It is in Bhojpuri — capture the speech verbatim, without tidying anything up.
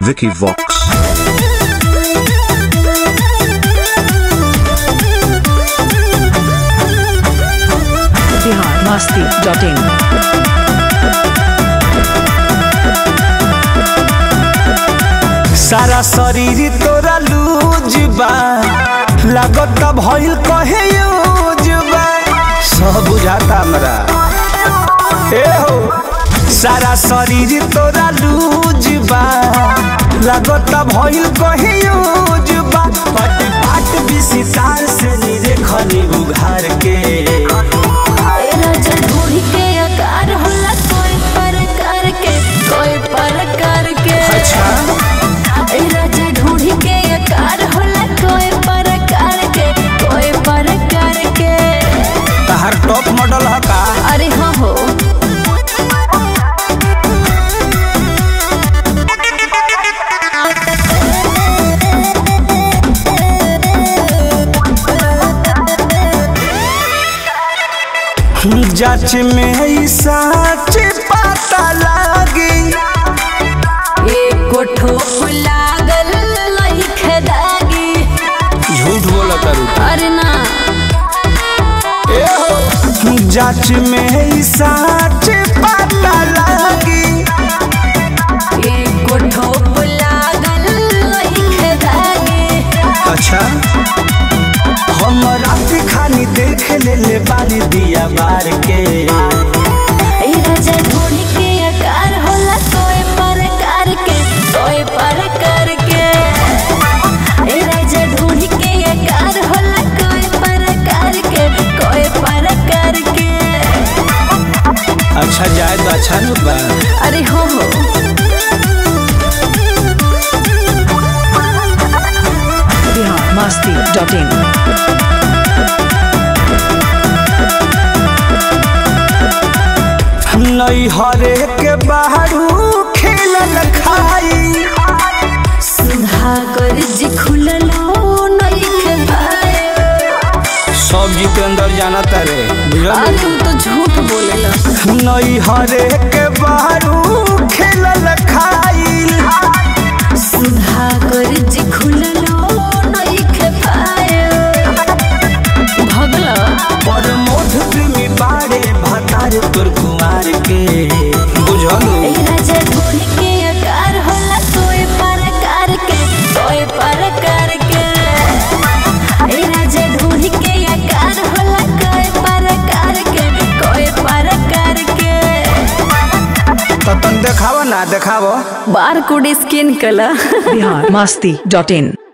Vicky Vox. Bihar Masti dot in. सारा शरीर तोरा लूज बा, लागत भइल कहे यूज बा, सब बुझाता हमरा। ए हो सारा शरीर तोरा लूज बा, लागत भइल कहे यूज बा, पट पाट विसितार से नीरे खनी उघार के ढूंढ के आकार होला कोई प्रकार के कोई प्रकार के। अच्छा राजा ढूंढ के आकार होला कोई प्रकार के कोई प्रकार के। तहर टॉप मॉडल है का? अरे हाँ हो जांच में सच पता लागी, एको ठोप लागल लइखे दागी। झूठ बोला करू। अरे ना जांच में सच पता लागी, एको ठोप लागल लइखे दागी। अच्छा हम रात खानी देख ले ले बारी दिया बार के। राजा ढूंढ के आकार होला कोई प्रकार के कोई प्रकार के। राजा ढूंढ के आकार होला कोई प्रकार के कोई प्रकार के। अच्छा जाए तो अच्छा न बा। अरे हो हो बिहार मस्ती डॉट इन। नई हरे के बाहरू खेलल खाई, सुधा कर जी खुललो नइखे भाई। सब जी के अंदर जाना तारे अरे तू तो झूठ बोलेला। नई हरे के बाहरू खेलल खाई, सुधा कर जी खुललो नइखे भाई। भगला पर मोध प्रेमी बाड़े भतार तोर कुमार के बुझलू। राजा ढूंढ के आकार होला कोई प्रकार के कोई प्रकार के। राजा ढूंढ के आकार होला कोई प्रकार के कोई प्रकार के। तो तुम देखावा ना देखावा। बार कोड स्कैन कला। बिहार मस्ती डॉट इन।